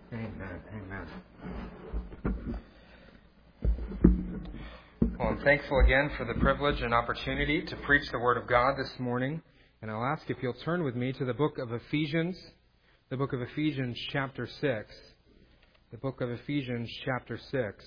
Amen. Amen. Well, I'm thankful again for the privilege and opportunity to preach the Word of God this morning. And I'll ask if you'll turn with me to the book of Ephesians, the book of Ephesians chapter 6. The book of Ephesians chapter 6.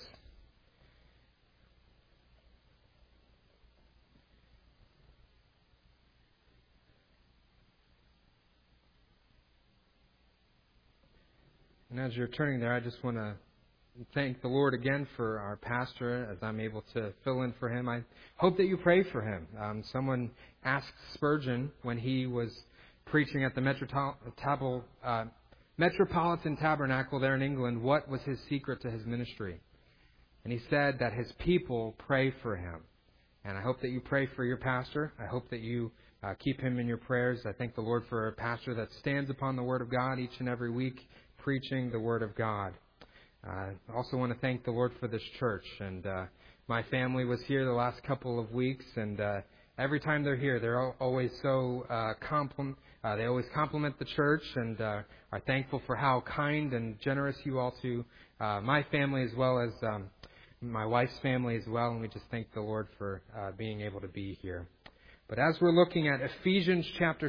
And as you're turning there, I just want to thank the Lord again for our pastor as I'm able to fill in for him. I hope that you pray for him. Someone asked Spurgeon when he was preaching at the Metropolitan Tabernacle there in England, what was his secret to his ministry. And he said that his people pray for him. And I hope that you pray for your pastor. I hope that you keep him in your prayers. I thank the Lord for a pastor that stands upon the Word of God each and every week, preaching the Word of God. I also want to thank the Lord for this church. And my family was here the last couple of weeks, and every time they're here, they're always so they always compliment the church and are thankful for how kind and generous you all to my family as well as my wife's family as well. And we just thank the Lord for being able to be here. But as we're looking at Ephesians chapter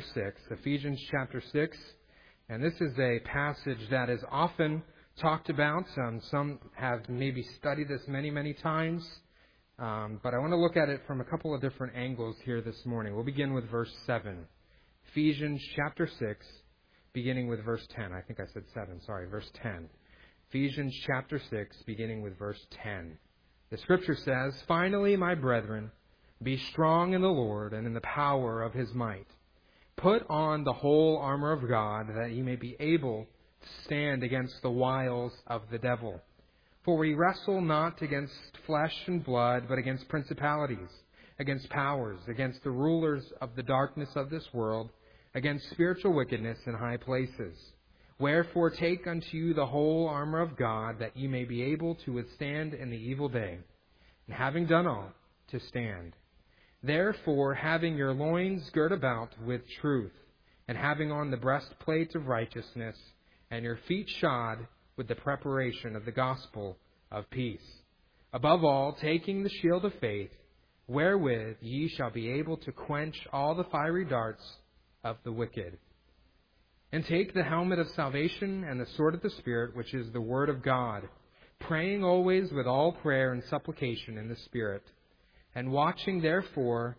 6, and this is a passage that is often talked about. Some have maybe studied this many, many times. But I want to look at it from a couple of different angles here this morning. We'll begin with verse 7. Ephesians chapter 6, beginning with verse 10. I think I said 7. Sorry, verse 10. Ephesians chapter 6, beginning with verse 10. The Scripture says, "Finally, my brethren, be strong in the Lord and in the power of His might. Put on the whole armor of God, that ye may be able to stand against the wiles of the devil. For we wrestle not against flesh and blood, but against principalities, against powers, against the rulers of the darkness of this world, against spiritual wickedness in high places. Wherefore take unto you the whole armor of God, that ye may be able to withstand in the evil day, and having done all, to stand. Therefore, having your loins girt about with truth, and having on the breastplate of righteousness, and your feet shod with the preparation of the gospel of peace. Above all, taking the shield of faith, wherewith ye shall be able to quench all the fiery darts of the wicked. And take the helmet of salvation and the sword of the Spirit, which is the word of God, praying always with all prayer and supplication in the Spirit, and watching thereunto,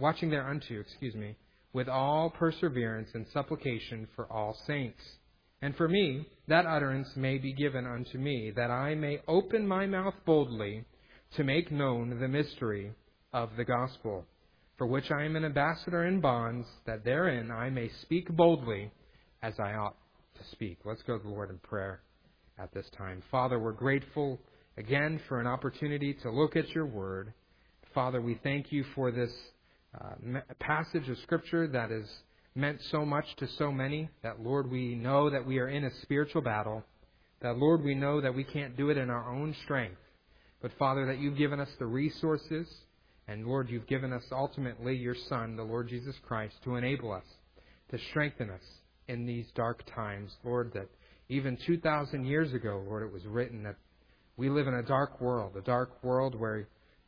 with all perseverance and supplication for all saints. And for me, that utterance may be given unto me, that I may open my mouth boldly to make known the mystery of the gospel, for which I am an ambassador in bonds, that therein I may speak boldly as I ought to speak." Let's go to the Lord in prayer at this time. Father, we're grateful again for an opportunity to look at your word. Father, we thank you for this passage of Scripture that has meant so much to so many, that, Lord, we know that we are in a spiritual battle, that, Lord, we know that we can't do it in our own strength, but, Father, that you've given us the resources, and, Lord, you've given us ultimately your Son, the Lord Jesus Christ, to enable us, to strengthen us in these dark times. Lord, that even 2,000 years ago, Lord, it was written that we live in a dark world where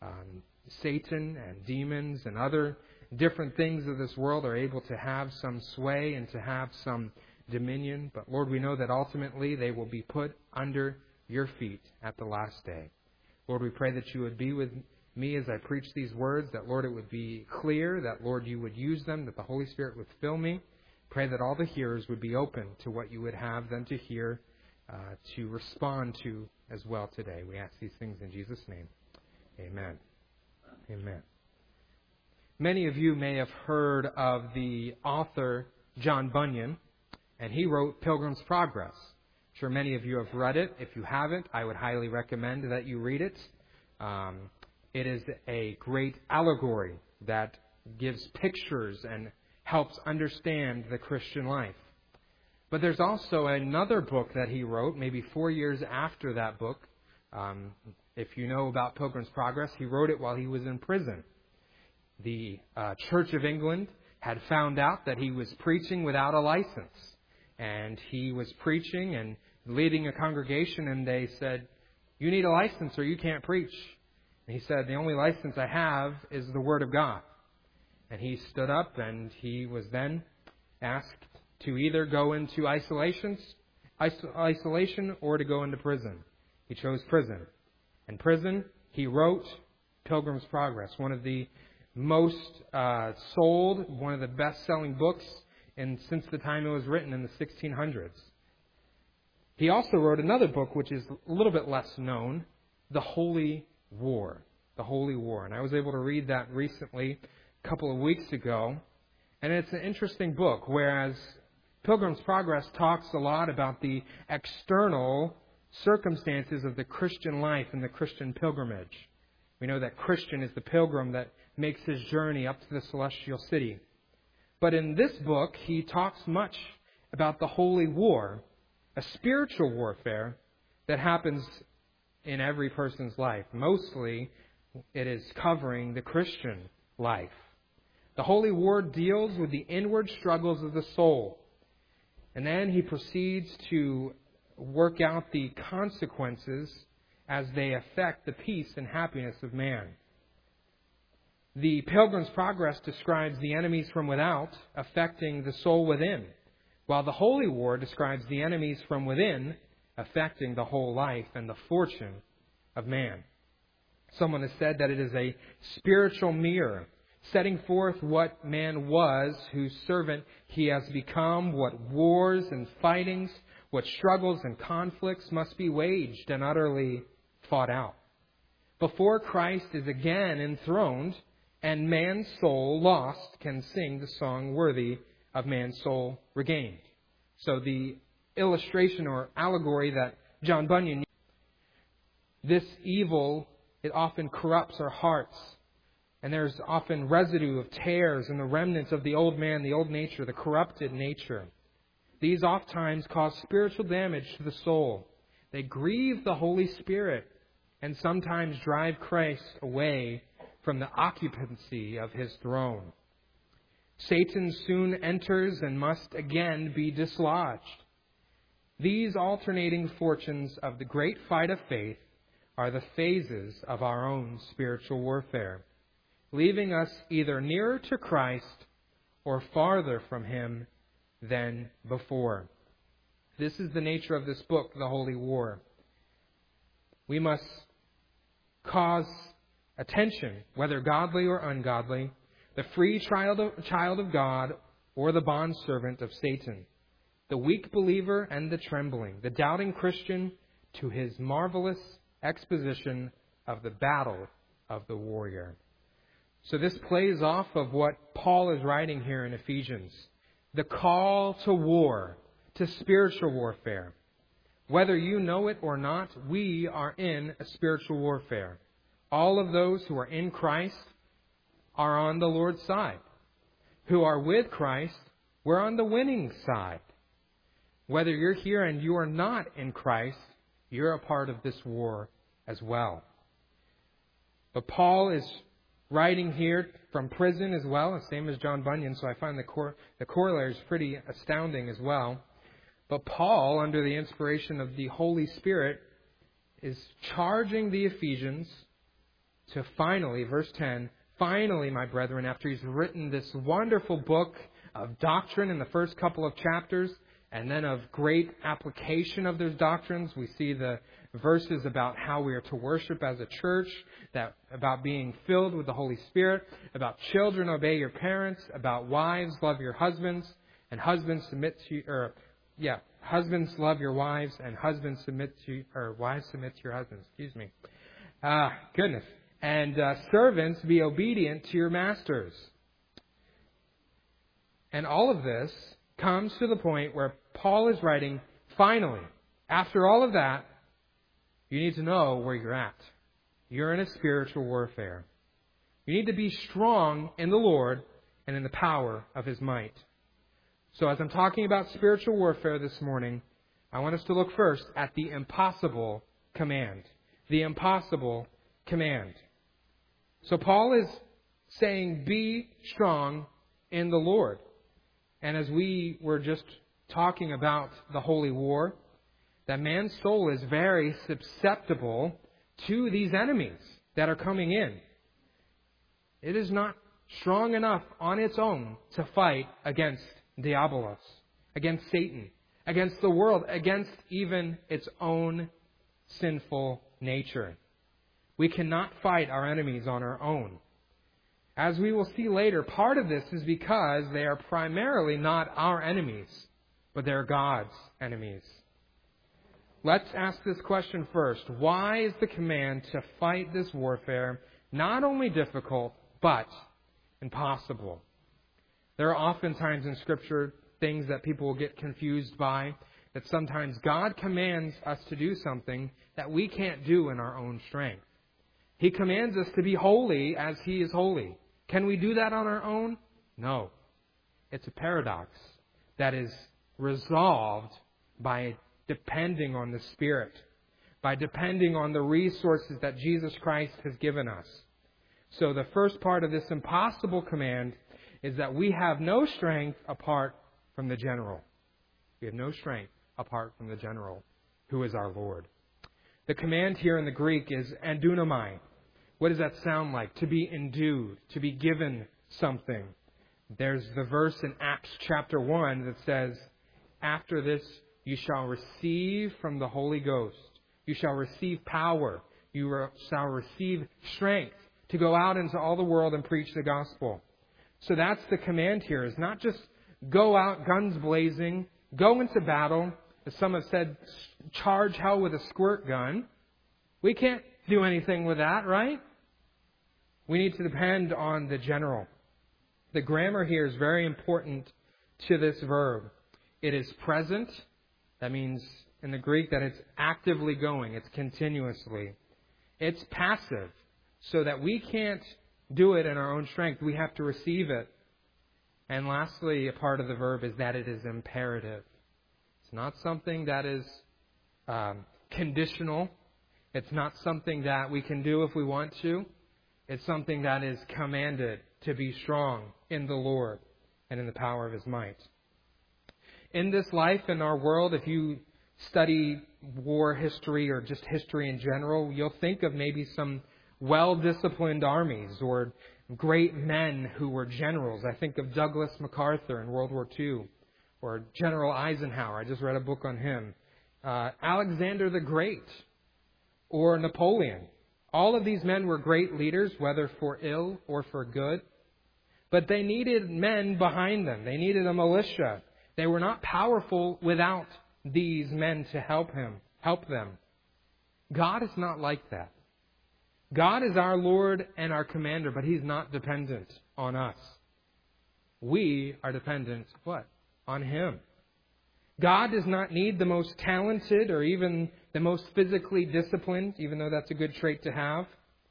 Satan and demons and other different things of this world are able to have some sway and to have some dominion. But Lord, we know that ultimately they will be put under your feet at the last day. Lord, we pray that you would be with me as I preach these words, that, Lord, it would be clear, that, Lord, you would use them, that the Holy Spirit would fill me. Pray that all the hearers would be open to what you would have them to hear, to respond to as well today. We ask these things in Jesus' name. Amen. Amen. Many of you may have heard of the author John Bunyan, and he wrote Pilgrim's Progress. I'm sure many of you have read it. If you haven't, I would highly recommend that you read it. It is a great allegory that gives pictures and helps understand the Christian life. But there's also another book that he wrote, maybe 4 years after that book. If you know about Pilgrim's Progress, he wrote it while he was in prison. The Church of England had found out that he was preaching without a license. And he was preaching and leading a congregation, and they said, "You need a license or you can't preach." And he said, "The only license I have is the Word of God." And he stood up, and he was then asked to either go into isolation or to go into prison. He chose prison. In prison, he wrote Pilgrim's Progress, one of the most sold, one of the best-selling books since the time it was written in the 1600s. He also wrote another book, which is a little bit less known, The Holy War. The Holy War. And I was able to read that recently, a couple of weeks ago. And it's an interesting book, whereas Pilgrim's Progress talks a lot about the external circumstances of the Christian life and the Christian pilgrimage. We know that Christian is the pilgrim that makes his journey up to the celestial city. But in this book, he talks much about the Holy War, a spiritual warfare that happens in every person's life. Mostly, it is covering the Christian life. The Holy War deals with the inward struggles of the soul. And then he proceeds to work out the consequences as they affect the peace and happiness of man. The Pilgrim's Progress describes the enemies from without affecting the soul within, while the Holy War describes the enemies from within affecting the whole life and the fortune of man. Someone has said that it is a spiritual mirror, setting forth what man was, whose servant he has become, what wars and fightings, what struggles and conflicts must be waged and utterly fought out before Christ is again enthroned and man's soul lost can sing the song worthy of man's soul regained. So the illustration or allegory that John Bunyan used, this evil, it often corrupts our hearts. And there's often residue of tares and the remnants of the old man, the old nature, the corrupted nature. These oftentimes cause spiritual damage to the soul. They grieve the Holy Spirit and sometimes drive Christ away from the occupancy of His throne. Satan soon enters and must again be dislodged. These alternating fortunes of the great fight of faith are the phases of our own spiritual warfare, leaving us either nearer to Christ or farther from Him than before. This is the nature of this book, The Holy War. We must cause attention, whether godly or ungodly, the free child of God or the bondservant of Satan, the weak believer and the trembling, the doubting Christian, to his marvelous exposition of the battle of the warrior. So this plays off of what Paul is writing here in Ephesians. The call to war, to spiritual warfare. Whether you know it or not, we are in a spiritual warfare. All of those who are in Christ are on the Lord's side. Who are with Christ, we're on the winning side. Whether you're here and you are not in Christ, you're a part of this war as well. But Paul is writing here from prison as well, the same as John Bunyan, so I find the corollary is pretty astounding as well. But Paul, under the inspiration of the Holy Spirit, is charging the Ephesians to finally, verse 10, finally, my brethren, after he's written this wonderful book of doctrine in the first couple of chapters, and then of great application of those doctrines, we see the verses about how we are to worship as a church, that about being filled with the Holy Spirit, about children obey your parents, about wives love your husbands, and husbands submit to husbands love your wives, and husbands submit to, or wives submit to your husbands. Excuse me. Goodness. And servants, be obedient to your masters. And all of this comes to the point where Paul is writing, finally, after all of that, you need to know where you're at. You're in a spiritual warfare. You need to be strong in the Lord and in the power of His might. So as I'm talking about spiritual warfare this morning, I want us to look first at the impossible command. The impossible command. So Paul is saying, be strong in the Lord. And as we were just talking about the Holy War, that man's soul is very susceptible to these enemies that are coming in. It is not strong enough on its own to fight against Diabolos, against Satan, against the world, against even its own sinful nature. We cannot fight our enemies on our own. As we will see later, part of this is because they are primarily not our enemies, but they're God's enemies. Let's ask this question first. Why is the command to fight this warfare not only difficult, but impossible? There are often times in Scripture things that people will get confused by, that sometimes God commands us to do something that we can't do in our own strength. He commands us to be holy as He is holy. Can we do that on our own? No. It's a paradox that is resolved by depending on the Spirit, by depending on the resources that Jesus Christ has given us. So the first part of this impossible command is that we have no strength apart from the general. We have no strength apart from the general, who is our Lord. The command here in the Greek is endunomai. What does that sound like? To be endued, to be given something. There's the verse in Acts chapter 1 that says, after this you shall receive from the Holy Ghost. You shall receive power. You shall receive strength to go out into all the world and preach the gospel. So that's the command here, is not just go out guns blazing, go into battle. As some have said, charge hell with a squirt gun. We can't do anything with that, right? We need to depend on the general. The grammar here is very important to this verb. It is present. That means in the Greek that it's actively going. It's continuously. It's passive, so that we can't do it in our own strength. We have to receive it. And lastly, a part of the verb is that it is imperative. It's not something that is conditional. It's not something that we can do if we want to. It's something that is commanded to be strong in the Lord and in the power of His might. In this life, in our world, if you study war history or just history in general, you'll think of maybe some well-disciplined armies or great men who were generals. I think of Douglas MacArthur in World War II, or General Eisenhower. I just read a book on him. Alexander the Great, or Napoleon. All of these men were great leaders, whether for ill or for good. But they needed men behind them. They needed a militia. They were not powerful without these men to help them. God is not like that. God is our Lord and our commander, but He's not dependent on us. We are dependent, what? On Him. God does not need the most talented or even the most physically disciplined, even though that's a good trait to have.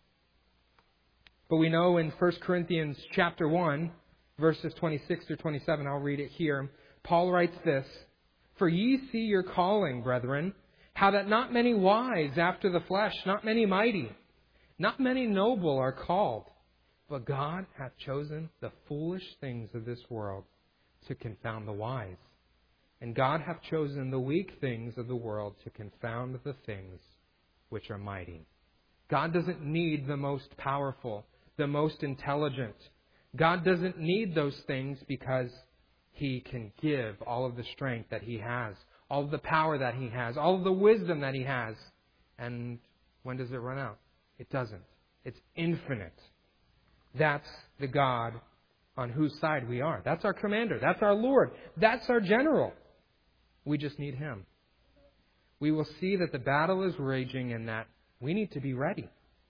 But we know in 1 Corinthians chapter 1, verses 26 through 27, I'll read it here. Paul writes this, "For ye see your calling, brethren, how that not many wise after the flesh, not many mighty, not many noble are called. But God hath chosen the foolish things of this world to confound the wise. And God hath chosen the weak things of the world to confound the things which are mighty." God doesn't need the most powerful, the most intelligent. God doesn't need those things because He can give all of the strength that He has, all of the power that He has, all of the wisdom that He has. And when does it run out? It doesn't. It's infinite. That's the God on whose side we are. That's our commander. That's our Lord. That's our general. We just need Him. We will see that the battle is raging and that we need to be ready.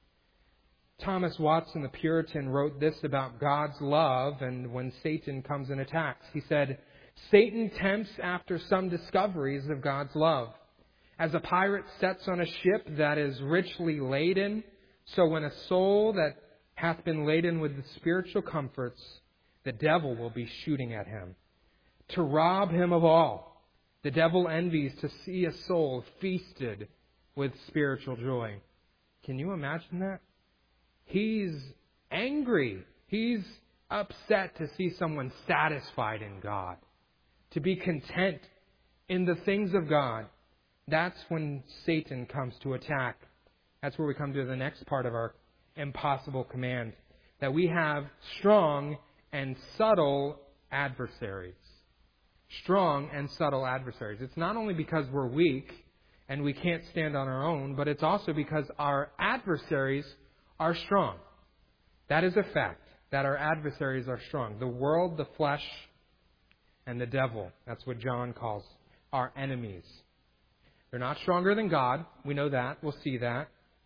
Thomas Watson, the Puritan, wrote this about God's love and when Satan comes and attacks. He said, "Satan tempts after some discoveries of God's love. As a pirate sets on a ship that is richly laden, so when a soul that hath been laden with the spiritual comforts, the devil will be shooting at him. To rob him of all, the devil envies to see a soul feasted with spiritual joy." Can you imagine that? He's angry. He's upset to see someone satisfied in God, to be content in the things of God. that's when Satan comes to attack. That's where we come to the next part of our impossible command, that we have strong and subtle adversaries. Strong and subtle adversaries. It's not only because we're weak and we can't stand on our own, but it's also because our adversaries are strong. That is a fact, that our adversaries are strong. The world, the flesh, and the devil. That's what John calls our enemies. They're not stronger than God. We know that. We'll see that.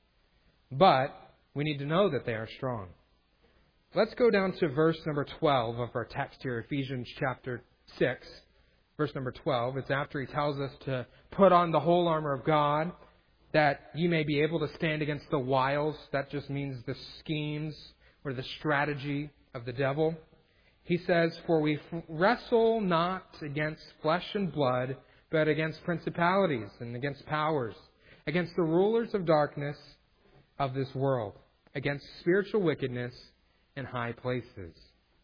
But we need to know that they are strong. Let's go down to verse number 12 of our text here, Ephesians chapter 6, verse number 12. It's after he tells us to put on the whole armor of God, that you may be able to stand against the wiles. That just means the schemes or the strategy of the devil. He says, for we wrestle not against flesh and blood, but against principalities and against powers, against the rulers of darkness of this world, against spiritual wickedness in high places.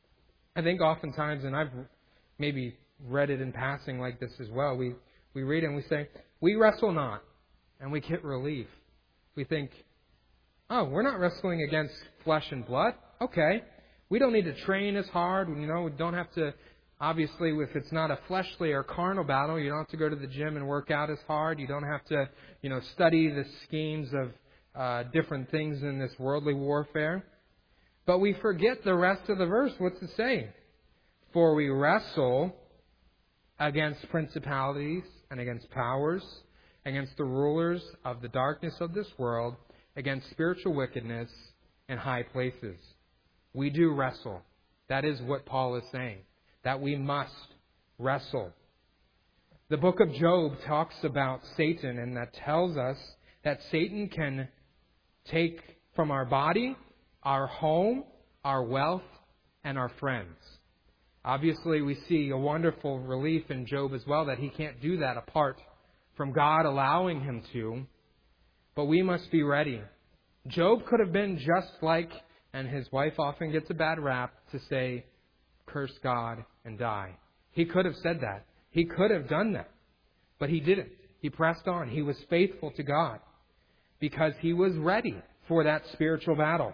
I think oftentimes, and I've maybe read it in passing like this as well, we read it and we say, we wrestle not, and we get relief. We think, oh, we're not wrestling against flesh and blood. Okay. We don't need to train as hard. We don't have to, obviously, if it's not a fleshly or carnal battle, you don't have to go to the gym and work out as hard. You don't have to, study the schemes of different things in this worldly warfare. But we forget the rest of the verse. What's it say? For we wrestle against principalities and against powers, against the rulers of the darkness of this world, against spiritual wickedness in high places. We do wrestle. That is what Paul is saying, that we must wrestle. The book of Job talks about Satan, and that tells us that Satan can take from our body, our home, our wealth, and our friends. Obviously, we see a wonderful relief in Job as well, that he can't do that apart from God allowing him to. But we must be ready. Job could have been just like, and his wife often gets a bad rap, to say, curse God and die. He could have said that. He could have done that. But he didn't. He pressed on. He was faithful to God because he was ready for that spiritual battle.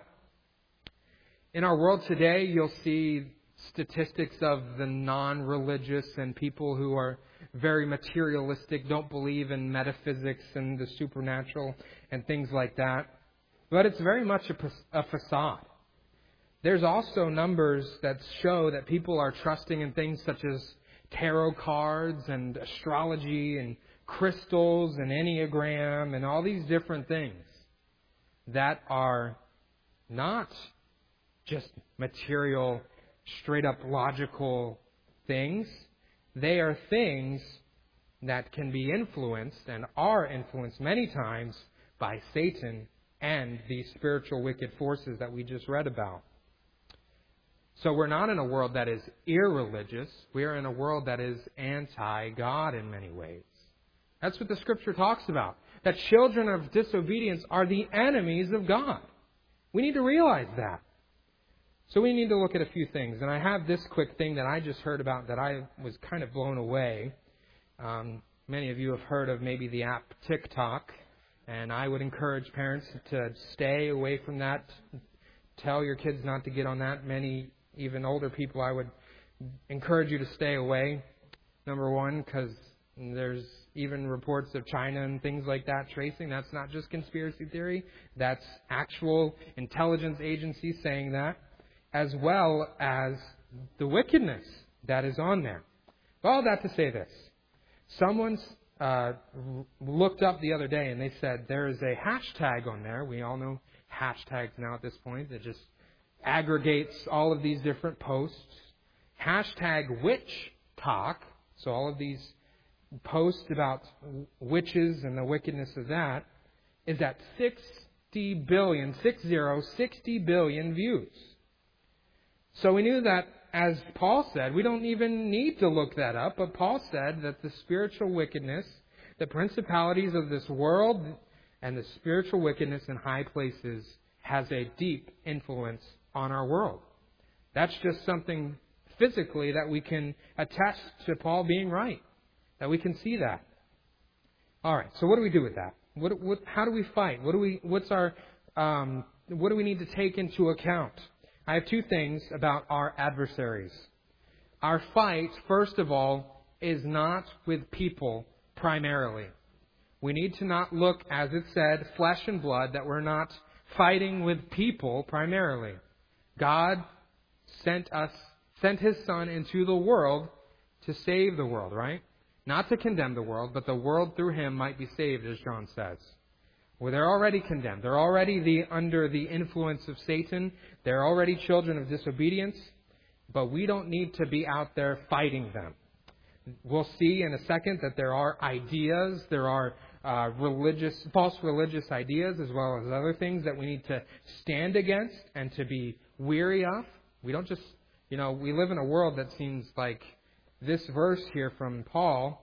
In our world today, you'll see statistics of the non-religious and people who are very materialistic, don't believe in metaphysics and the supernatural and things like that. But it's very much a facade. There's also numbers that show that people are trusting in things such as tarot cards and astrology and crystals and Enneagram and all these different things that are not just material, straight up logical things. They are things that can be influenced and are influenced many times by Satan and these spiritual wicked forces that we just read about. So we're not in a world that is irreligious. We are in a world that is anti-God in many ways. That's what the Scripture talks about. That children of disobedience are the enemies of God. We need to realize that. So we need to look at a few things. And I have this quick thing that I just heard about that I was kind of blown away. Many of you have heard of maybe the app TikTok. And I would encourage parents to stay away from that. Tell your kids not to get on that. Many, even older people, I would encourage you to stay away. Number one, because there's even reports of China and things like that tracing. That's not just conspiracy theory. That's actual intelligence agencies saying that, as well as the wickedness that is on there. All that to say this. Someone's looked up the other day and they said there is a hashtag on there. We all know hashtags now at this point that just aggregates all of these different posts. Hashtag witch talk. So all of these posts about witches and the wickedness of that is at 60 billion views. So we knew that, as Paul said, we don't even need to look that up, but Paul said that the spiritual wickedness, the principalities of this world, and the spiritual wickedness in high places has a deep influence on our world. That's just something physically that we can attest to Paul being right, that we can see that. All right. So what do we do with that? How do we fight? What do we need to take into account? I have two things about our adversaries. Our fight, first of all, is not with people primarily. We need to not look, as it said, flesh and blood, that we're not fighting with people primarily. God sent His Son into the world to save the world, right? Not to condemn the world, but the world through Him might be saved, as John says. Well, they're already condemned. They're already under the influence of Satan. They're already children of disobedience. But we don't need to be out there fighting them. We'll see in a second that there are ideas, there are false religious ideas, as well as other things that we need to stand against and to be weary of. We don't just, we live in a world that seems like this verse here from Paul,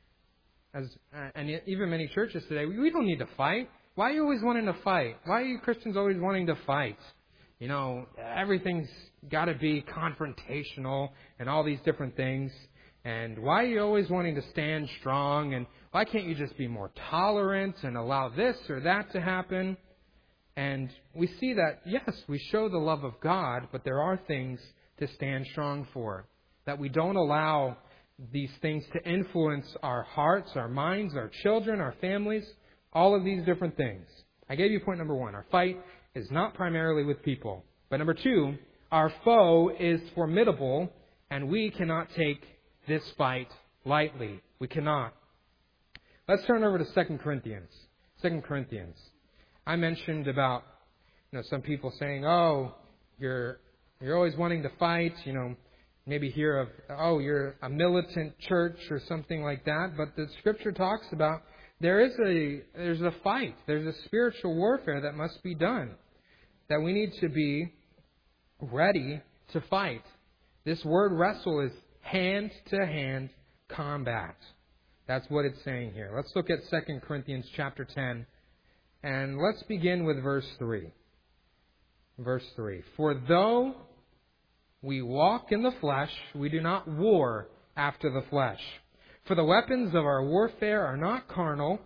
and even many churches today, we don't need to fight. Why are you always wanting to fight? Why are you Christians always wanting to fight? Everything's got to be confrontational and all these different things. And why are you always wanting to stand strong? And why can't you just be more tolerant and allow this or that to happen? And we see that, yes, we show the love of God, but there are things to stand strong for. That we don't allow these things to influence our hearts, our minds, our children, our families, all of these different things. I gave you point number one. Our fight is not primarily with people. But number two, our foe is formidable, and we cannot take this fight lightly. We cannot. Let's turn over to 2 Corinthians. 2 Corinthians. I mentioned about some people saying, "Oh, you're always wanting to fight." Maybe hear of, "Oh, you're a militant church" or something like that. But the Scripture talks about there's a fight. There's a spiritual warfare that must be done. That we need to be ready to fight. This word wrestle is hand-to-hand combat. That's what it's saying here. Let's look at 2 Corinthians chapter 10, and let's begin with verse 3. Verse 3. For though we walk in the flesh, we do not war after the flesh. For the weapons of our warfare are not carnal,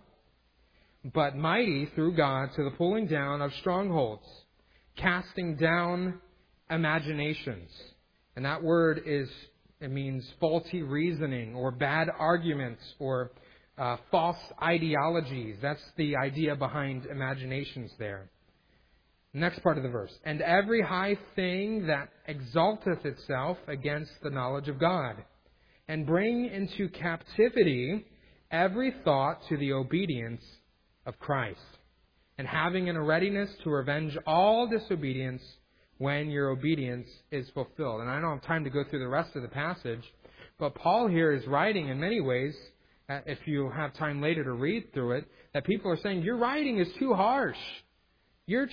but mighty through God to the pulling down of strongholds, casting down imaginations. And that word means faulty reasoning or bad arguments or false ideologies. That's the idea behind imaginations there. Next part of the verse. And every high thing that exalteth itself against the knowledge of God, and bring into captivity every thought to the obedience of Christ, and having in a readiness to revenge all disobedience when your obedience is fulfilled. And I don't have time to go through the rest of the passage, but Paul here is writing in many ways, if you have time later to read through it, that people are saying, your writing is too harsh. You're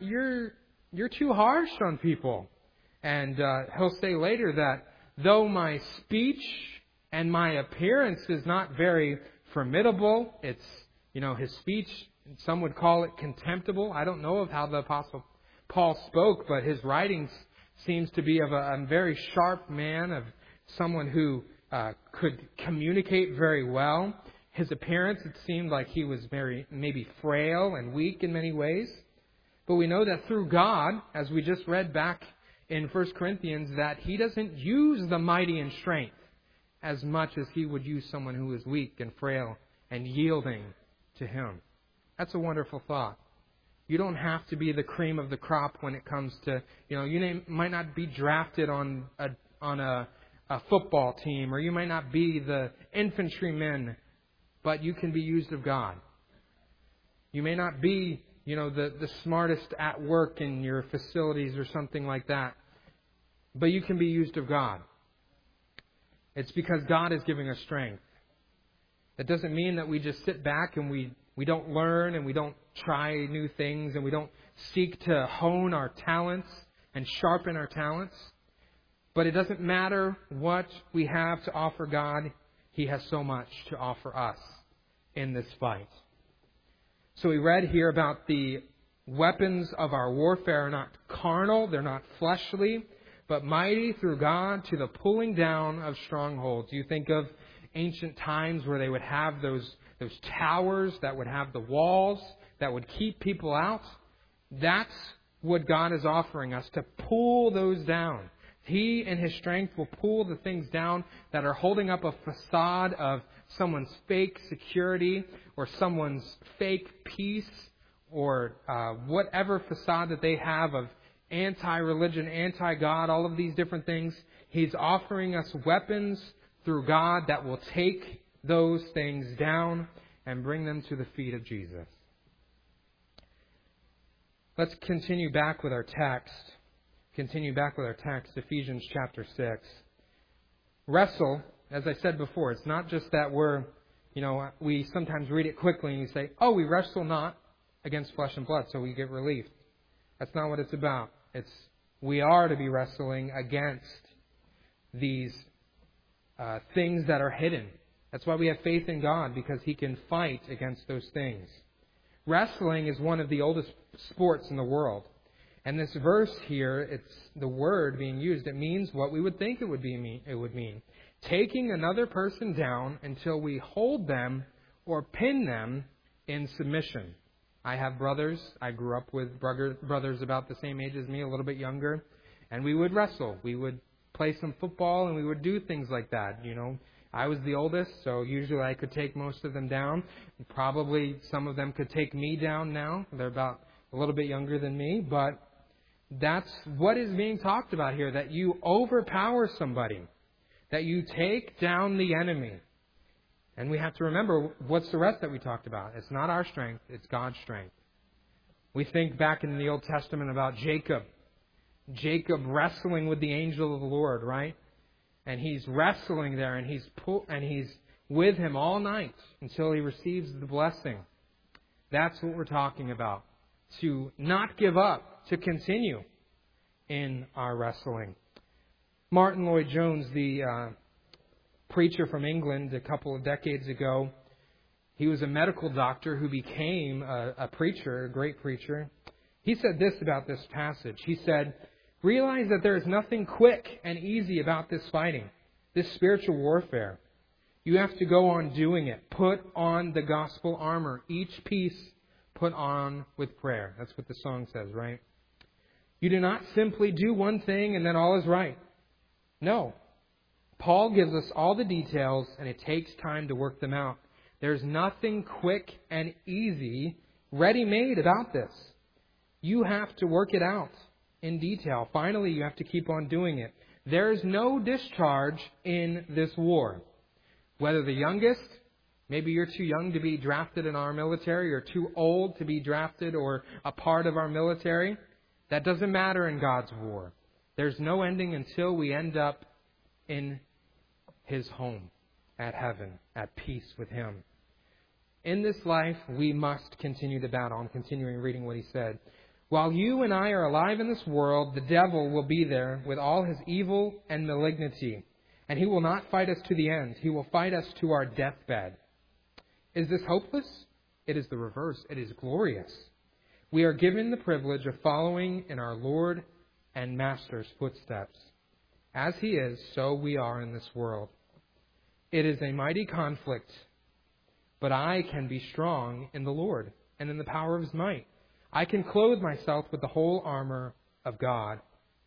too harsh on people. And he'll say later that though my speech and my appearance is not very formidable, it's, his speech, some would call it contemptible. I don't know of how the Apostle Paul spoke, but his writings seems to be of a very sharp man, of someone who could communicate very well. His appearance, it seemed like he was very maybe frail and weak in many ways. But we know that through God, as we just read back in 1 Corinthians, that He doesn't use the mighty in strength as much as He would use someone who is weak and frail and yielding to Him. That's a wonderful thought. You don't have to be the cream of the crop when it comes to, you might not be drafted on a football team, or you might not be the infantryman, but you can be used of God. You may not be, the smartest at work in your facilities or something like that, but you can be used of God. It's because God is giving us strength. That doesn't mean that we just sit back and we don't learn and we don't try new things and we don't seek to hone our talents and sharpen our talents. But it doesn't matter what we have to offer God. He has so much to offer us in this fight. So we read here about the weapons of our warfare are not carnal, they're not fleshly, but mighty through God to the pulling down of strongholds. You think of ancient times where they would have those those towers that would have the walls that would keep people out. That's what God is offering us, to pull those down. He, in His strength, will pull the things down that are holding up a facade of someone's fake security or someone's fake peace or whatever facade that they have of anti-religion, anti-God, all of these different things. He's offering us weapons through God that will take those things down and bring them to the feet of Jesus. Let's continue back with our text. Ephesians chapter 6. Wrestle, as I said before, it's not just that we sometimes read it quickly and you say, oh, we wrestle not against flesh and blood, so we get relief. That's not what it's about. We are to be wrestling against these things that are hidden. That's why we have faith in God, because He can fight against those things. Wrestling is one of the oldest sports in the world. And this verse here, it's the word being used. It means what we would think it would mean. Taking another person down until we hold them or pin them in submission. I have brothers. I grew up with brothers about the same age as me, a little bit younger. And we would wrestle. We would play some football and we would do things like that. I was the oldest, so usually I could take most of them down. Probably some of them could take me down now. They're about a little bit younger than me, but that's what is being talked about here, that you overpower somebody, that you take down the enemy. And we have to remember, what's the rest that we talked about? It's not our strength, it's God's strength. We think back in the Old Testament about Jacob. Jacob wrestling with the angel of the Lord, right? And he's wrestling there, and he's with him all night until he receives the blessing. That's what we're talking about. To not give up, to continue in our wrestling. Martin Lloyd-Jones, the preacher from England a couple of decades ago, he was a medical doctor who became a preacher, a great preacher. He said this about this passage. He said, realize that there is nothing quick and easy about this fighting, this spiritual warfare. You have to go on doing it. Put on the gospel armor. Each piece put on with prayer. That's what the song says, right? You do not simply do one thing and then all is right. No. Paul gives us all the details, and it takes time to work them out. There's nothing quick and easy, ready-made about this. You have to work it out in detail. Finally, you have to keep on doing it. There's no discharge in this war. Whether the youngest, maybe you're too young to be drafted in our military, or too old to be drafted or a part of our military, that doesn't matter in God's war. There's no ending until we end up in His home, at heaven, at peace with Him. In this life, we must continue the battle. I'm continuing reading what he said. While you and I are alive in this world, the devil will be there with all his evil and malignity. And he will not fight us to the end. He will fight us to our deathbed. Is this hopeless? It is the reverse. It is glorious. We are given the privilege of following in our Lord and Master's footsteps. As He is, so we are in this world. It is a mighty conflict, but I can be strong in the Lord and in the power of His might. I can clothe myself with the whole armor of God.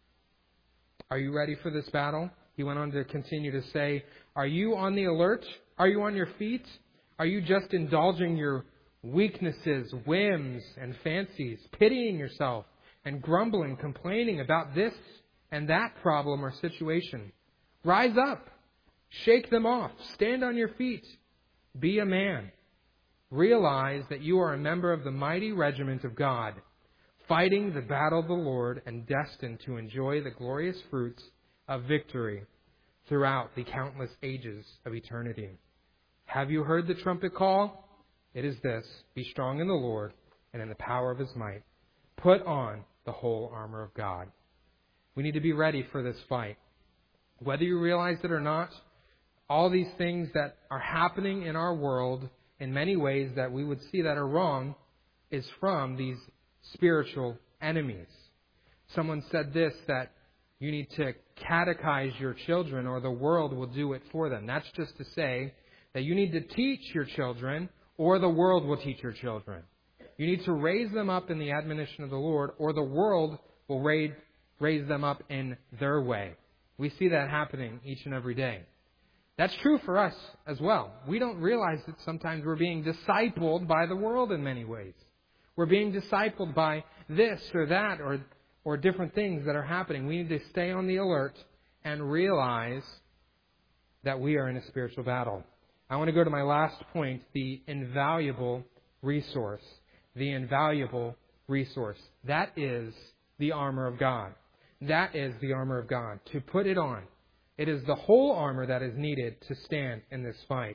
Are you ready for this battle? He went on to continue to say, are you on the alert? Are you on your feet? Are you just indulging your weaknesses, whims, and fancies, pitying yourself and grumbling, complaining about this and that problem or situation? Rise up. Shake them off. Stand on your feet. Be a man. Realize that you are a member of the mighty regiment of God, fighting the battle of the Lord and destined to enjoy the glorious fruits of victory throughout the countless ages of eternity. Have you heard the trumpet call? It is this: be strong in the Lord and in the power of His might. Put on the whole armor of God. We need to be ready for this fight. Whether you realize it or not, all these things that are happening in our world, in many ways that we would see that are wrong, is from these spiritual enemies. Someone said this, that you need to catechize your children or the world will do it for them. That's just to say that you need to teach your children or the world will teach your children. You need to raise them up in the admonition of the Lord, or the world will raise them up in their way. We see that happening each and every day. That's true for us as well. We don't realize that sometimes we're being discipled by the world in many ways. We're being discipled by this or that or different things that are happening. We need to stay on the alert and realize that we are in a spiritual battle. I want to go to my last point, the invaluable resource. The invaluable resource. That is the armor of God. That is the armor of God. To put it on. It is the whole armor that is needed to stand in this fight.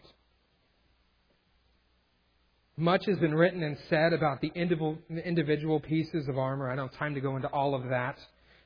Much has been written and said about the individual pieces of armor. I don't have time to go into all of that.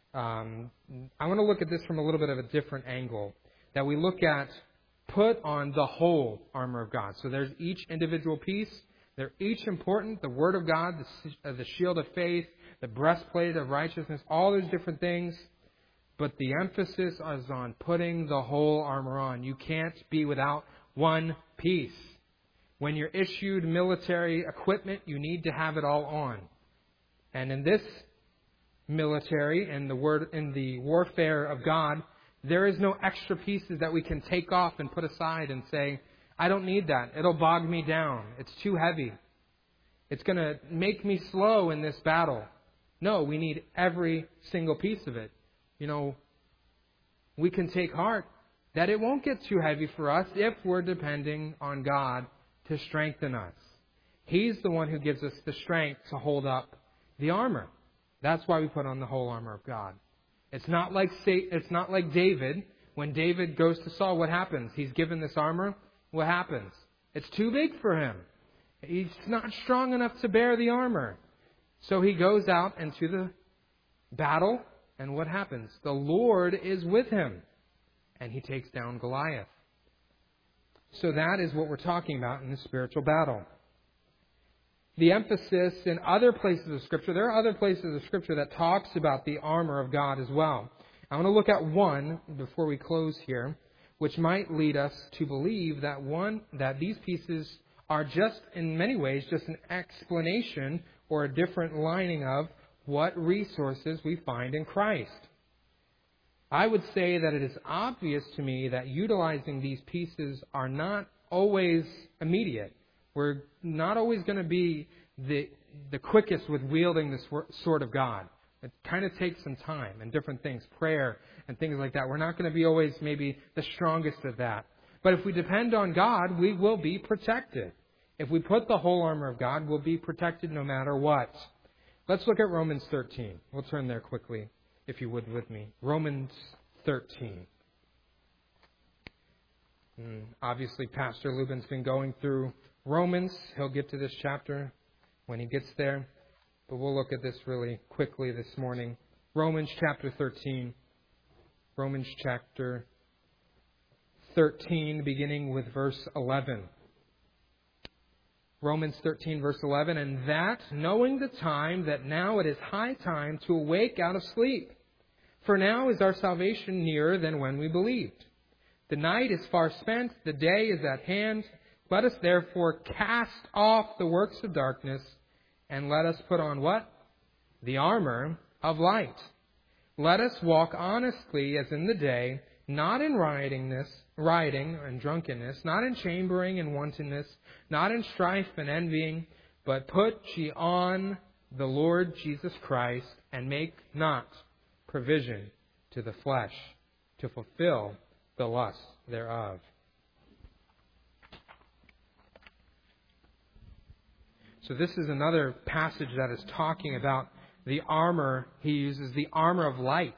I want to look at this from a little bit of a different angle. That we look at put on the whole armor of God. So there's each individual piece. They're each important. The Word of God, the shield of faith, the breastplate of righteousness, all those different things. But the emphasis is on putting the whole armor on. You can't be without one piece. When you're issued military equipment, you need to have it all on. And in this military, in the warfare of God, there is no extra pieces that we can take off and put aside and say, I don't need that. It'll bog me down. It's too heavy. It's going to make me slow in this battle. No, we need every single piece of it. You know, we can take heart that it won't get too heavy for us if we're depending on God to strengthen us. He's the one who gives us the strength to hold up the armor. That's why we put on the whole armor of God. It's not like David. When David goes to Saul, what happens? He's given this armor. What happens? It's too big for him. He's not strong enough to bear the armor. So he goes out into the battle. And what happens? The Lord is with him. And he takes down Goliath. So that is what we're talking about in the spiritual battle. The emphasis in other places of Scripture, there are other places of Scripture that talks about the armor of God as well. I want to look at one before we close here, which might lead us to believe that these pieces are just, in many ways, just an explanation or a different lining of what resources we find in Christ. I would say that it is obvious to me that utilizing these pieces are not always immediate. We're not always going to be the quickest with wielding the sword of God. It kind of takes some time and different things, prayer and things like that. We're not going to be always maybe the strongest at that. But if we depend on God, we will be protected. If we put the whole armor of God, we'll be protected no matter what. Let's look at Romans 13. We'll turn there quickly, if you would with me. Romans 13. Obviously, Pastor Lubin's been going through Romans. He'll get to this chapter when he gets there. But we'll look at this really quickly this morning. Romans chapter 13. Romans chapter 13, beginning with verse 11. Romans 13, verse 11, and that, knowing the time, that now it is high time to awake out of sleep. For now is our salvation nearer than when we believed. The night is far spent, the day is at hand. Let us therefore cast off the works of darkness, and let us put on what? The armor of light. Let us walk honestly as in the day, not in rioting and drunkenness, not in chambering and wantonness, not in strife and envying, but put ye on the Lord Jesus Christ, and make not provision to the flesh to fulfill the lust thereof. So this is another passage that is talking about the armor. He uses the armor of light.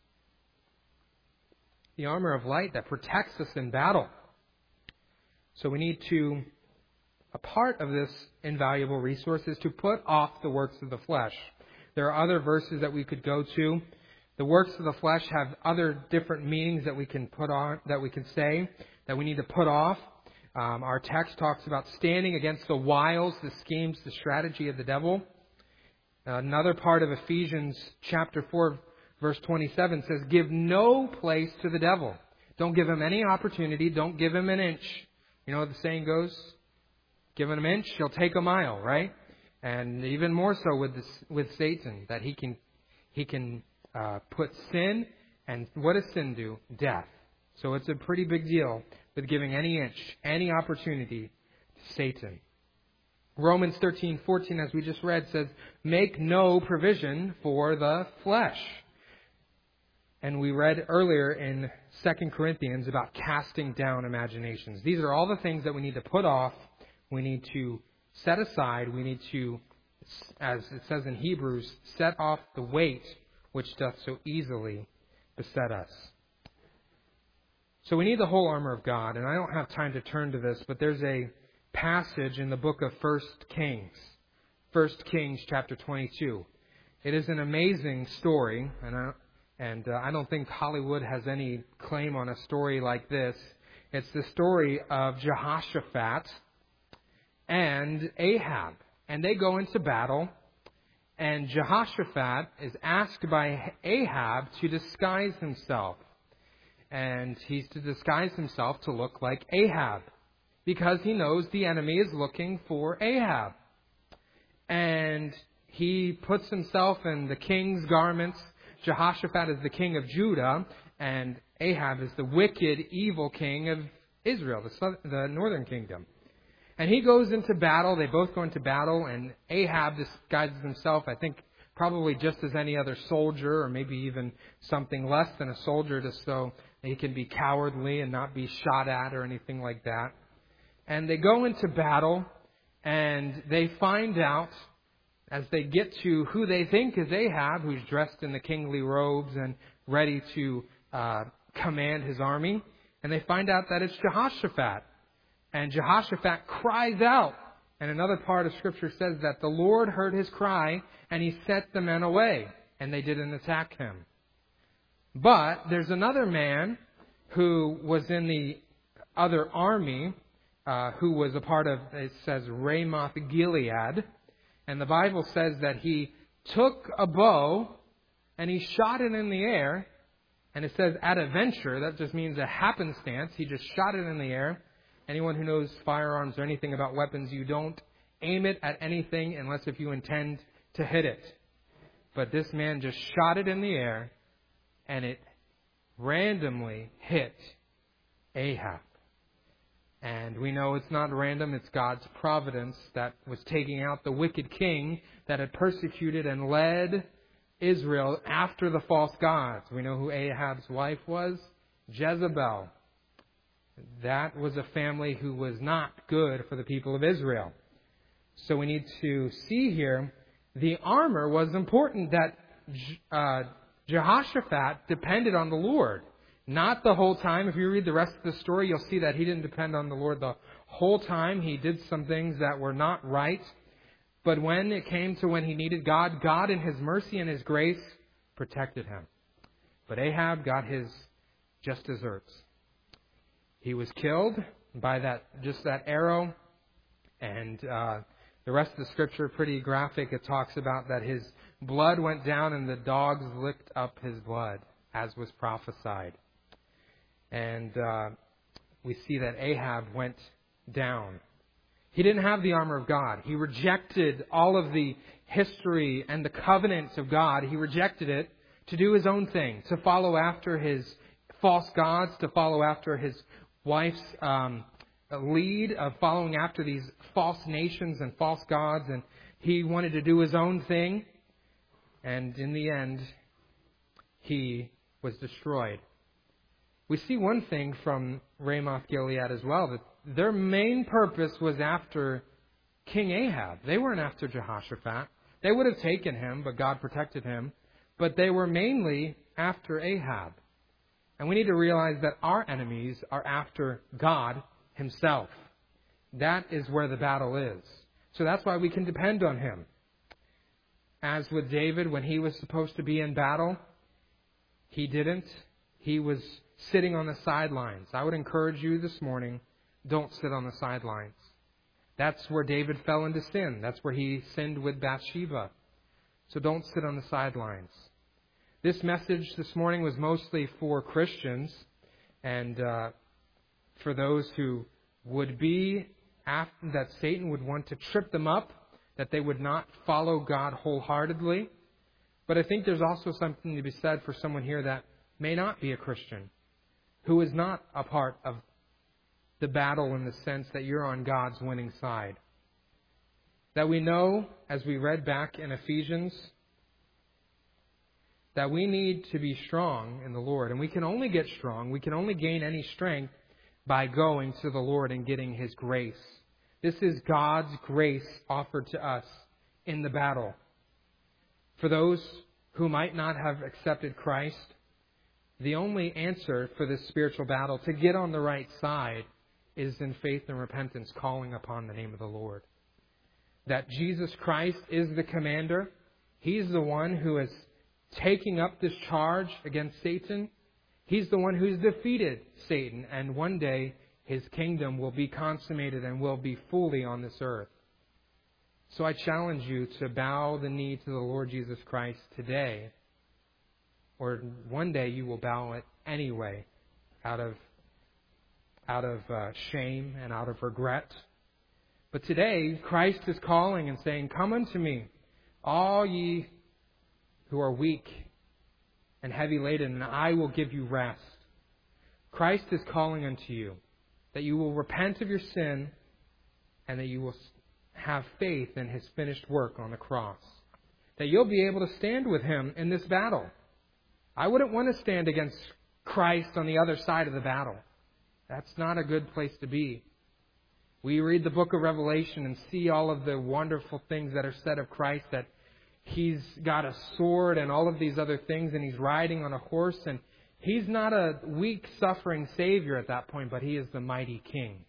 The armor of light that protects us in battle. So we need to, a part of this invaluable resource is to put off the works of the flesh. There are other verses that we could go to. The works of the flesh have other different meanings that we can put on, that we can say, that we need to put off. Our text talks about standing against the wiles, the schemes, the strategy of the devil. Another part of Ephesians chapter 4, verse 27 says, give no place to the devil. Don't give him any opportunity. Don't give him an inch. You know what the saying goes? Give him an inch, he'll take a mile, right? And even more so with Satan, that he can put sin, and what does sin do? Death. So it's a pretty big deal with giving any inch, any opportunity to Satan. Romans 13:14, as we just read, says, make no provision for the flesh. And we read earlier in 2 Corinthians about casting down imaginations. These are all the things that we need to put off, we need to set aside, we need to, as it says in Hebrews, set off the weight which doth so easily beset us. So we need the whole armor of God, and I don't have time to turn to this, but there's a passage in the book of 1 Kings. 1 Kings chapter 22. It is an amazing story, and I don't think Hollywood has any claim on a story like this. It's the story of Jehoshaphat and Ahab. And they go into battle, and Jehoshaphat is asked by Ahab to disguise himself. And he's to disguise himself to look like Ahab, because he knows the enemy is looking for Ahab. And he puts himself in the king's garments. Jehoshaphat is the king of Judah, and Ahab is the wicked, evil king of Israel, the northern kingdom. And he goes into battle. They both go into battle, and Ahab disguises himself, I think, probably just as any other soldier, or maybe even something less than a soldier, just so he can be cowardly and not be shot at or anything like that. And they go into battle, and they find out, as they get to who they think is Ahab, who's dressed in the kingly robes and ready to command his army, and they find out that it's Jehoshaphat. And Jehoshaphat cries out. And another part of Scripture says that the Lord heard his cry, and he sent the men away, and they didn't attack him. But there's another man who was in the other army, who was a part of, it says, Ramoth Gilead. And the Bible says that he took a bow and he shot it in the air. And it says at a venture, that just means a happenstance. He just shot it in the air. Anyone who knows firearms or anything about weapons, you don't aim it at anything unless if you intend to hit it. But this man just shot it in the air, and it randomly hit Ahab. And we know it's not random, it's God's providence that was taking out the wicked king that had persecuted and led Israel after the false gods. We know who Ahab's wife was, Jezebel. That was a family who was not good for the people of Israel. So we need to see here, the armor was important, that Jehoshaphat depended on the Lord. Not the whole time. If you read the rest of the story, you'll see that he didn't depend on the Lord the whole time. He did some things that were not right. But when it came to when he needed God, God in His mercy and His grace protected him. But Ahab got his just desserts. He was killed by that arrow. And the rest of the Scripture, pretty graphic. It talks about that his blood went down and the dogs licked up his blood, as was prophesied. And we see that Ahab went down. He didn't have the armor of God. He rejected all of the history and the covenants of God. He rejected it to do his own thing, to follow after his false gods, to follow after his wife's lead of following after these false nations and false gods. And he wanted to do his own thing. And in the end, he was destroyed. We see one thing from Ramoth Gilead as well, that their main purpose was after King Ahab. They weren't after Jehoshaphat. They would have taken him, but God protected him. But they were mainly after Ahab. And we need to realize that our enemies are after God Himself. That is where the battle is. So that's why we can depend on Him. As with David, when he was supposed to be in battle, he didn't. He was sitting on the sidelines. I would encourage you this morning, don't sit on the sidelines. That's where David fell into sin. That's where he sinned with Bathsheba. So don't sit on the sidelines. This message this morning was mostly for Christians and for those who would be that Satan would want to trip them up, that they would not follow God wholeheartedly. But I think there's also something to be said for someone here that may not be a Christian, who is not a part of the battle in the sense that you're on God's winning side. That we know, as we read back in Ephesians, that we need to be strong in the Lord. And we can only get strong, we can only gain any strength by going to the Lord and getting His grace. This is God's grace offered to us in the battle. For those who might not have accepted Christ, the only answer for this spiritual battle to get on the right side is in faith and repentance, calling upon the name of the Lord. That Jesus Christ is the commander. He's the one who is taking up this charge against Satan. He's the one who's defeated Satan. And one day His kingdom will be consummated and will be fully on this earth. So I challenge you to bow the knee to the Lord Jesus Christ today. Or one day you will bow it anyway out of shame and out of regret. But today, Christ is calling and saying, "Come unto me, all ye who are weak and heavy laden, and I will give you rest." Christ is calling unto you that you will repent of your sin and that you will have faith in His finished work on the cross. That you'll be able to stand with Him in this battle. I wouldn't want to stand against Christ on the other side of the battle. That's not a good place to be. We read the book of Revelation and see all of the wonderful things that are said of Christ, that He's got a sword and all of these other things, and He's riding on a horse, and He's not a weak, suffering Savior at that point, but He is the mighty King.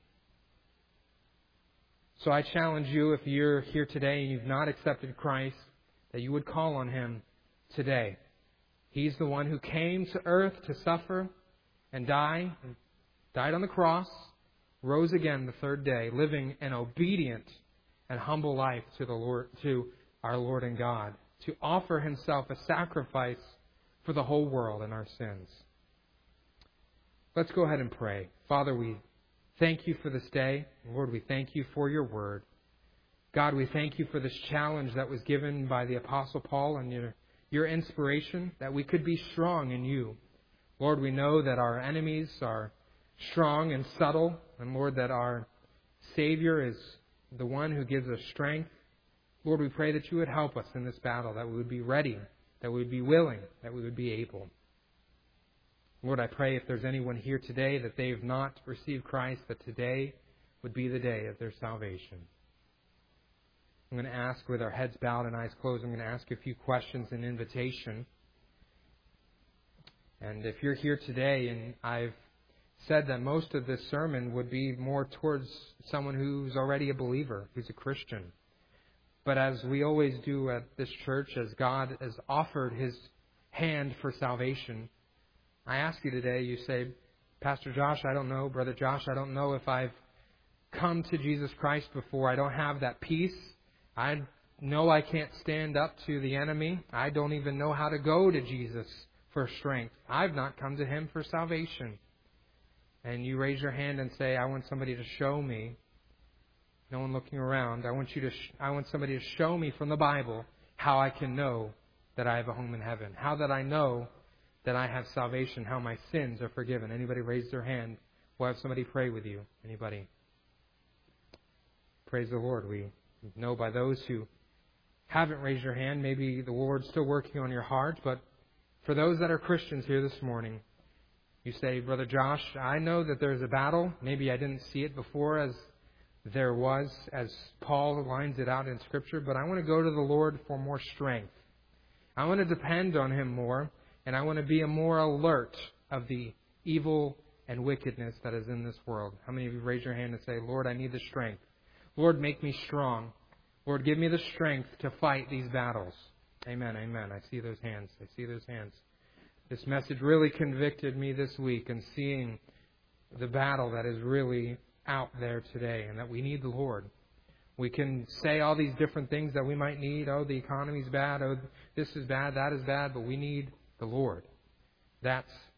So I challenge you, if you're here today and you've not accepted Christ, that you would call on Him today. He's the one who came to earth to suffer and die, and died on the cross, rose again the third day, living an obedient and humble life to the Lord, to our Lord and God, to offer Himself a sacrifice for the whole world and our sins. Let's go ahead and pray. Father, we thank You for this day. Lord, we thank You for Your word. God, we thank You for this challenge that was given by the Apostle Paul and Your inspiration, that we could be strong in You. Lord, we know that our enemies are strong and subtle, and Lord, that our Savior is the one who gives us strength. Lord, we pray that You would help us in this battle, that we would be ready, that we would be willing, that we would be able. Lord, I pray if there's anyone here today that they have not received Christ, that today would be the day of their salvation. I'm going to ask, with our heads bowed and eyes closed, I'm going to ask a few questions in invitation. And if you're here today, and I've said that most of this sermon would be more towards someone who's already a believer, who's a Christian. But as we always do at this church, as God has offered His hand for salvation, I ask you today, you say, "Pastor Josh, I don't know. Brother Josh, I don't know if I've come to Jesus Christ before. I don't have that peace. I know I can't stand up to the enemy. I don't even know how to go to Jesus for strength. I've not come to Him for salvation." And you raise your hand and say, "I want somebody to show me." No one looking around. I want somebody to show me from the Bible how I can know that I have a home in heaven. How that I know that I have salvation. How my sins are forgiven. Anybody raise their hand? We'll have somebody pray with you. Anybody? Praise the Lord. We know by those who haven't raised your hand, maybe the Lord's still working on your heart. But for those that are Christians here this morning, you say, "Brother Josh, I know that there's a battle. Maybe I didn't see it before as there was, as Paul lines it out in Scripture, but I want to go to the Lord for more strength. I want to depend on Him more, and I want to be more alert of the evil and wickedness that is in this world." How many of you raise your hand and say, "Lord, I need the strength. Lord, make me strong. Lord, give me the strength to fight these battles." Amen, amen. I see those hands. I see those hands. This message really convicted me this week in seeing the battle that is really out there today, and that we need the Lord. We can say all these different things that we might need. Oh, the economy's bad. Oh, this is bad. That is bad. But we need the Lord. That's